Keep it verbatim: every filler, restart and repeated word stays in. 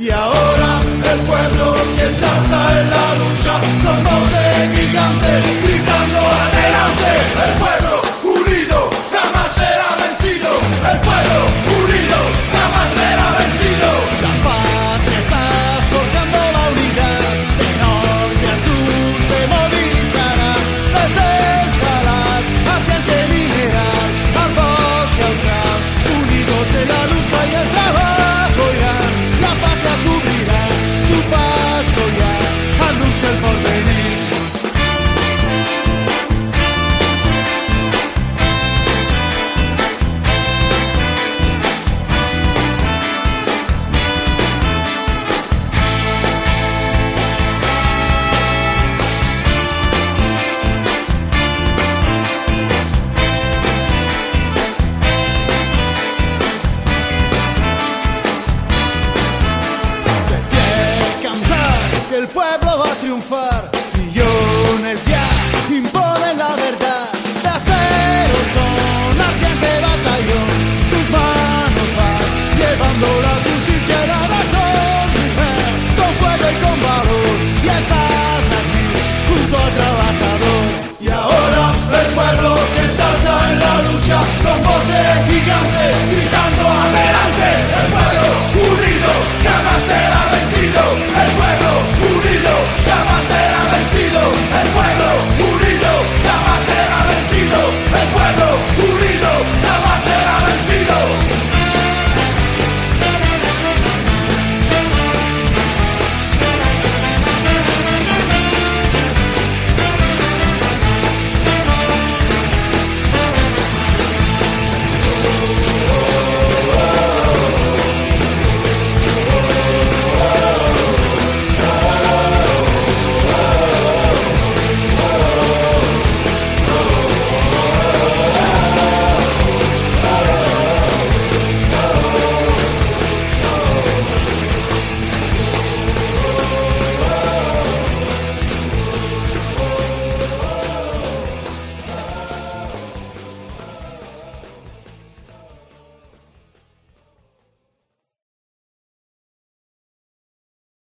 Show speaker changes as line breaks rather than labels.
Y ahora el pueblo que se alza en la lucha, con voz de gigante, gritando adelante. El pueblo unido jamás será vencido. El pueblo unido jamás será vencido.
La patria está forjando la unidad, de norte a sur se movilizará, desde el Salar hasta el Temineral, al bosque austral, unidos en la lucha y el trabajo ya, la patria cubrirá su paso ya, anuncia el porvenir. El pueblo va a triunfar,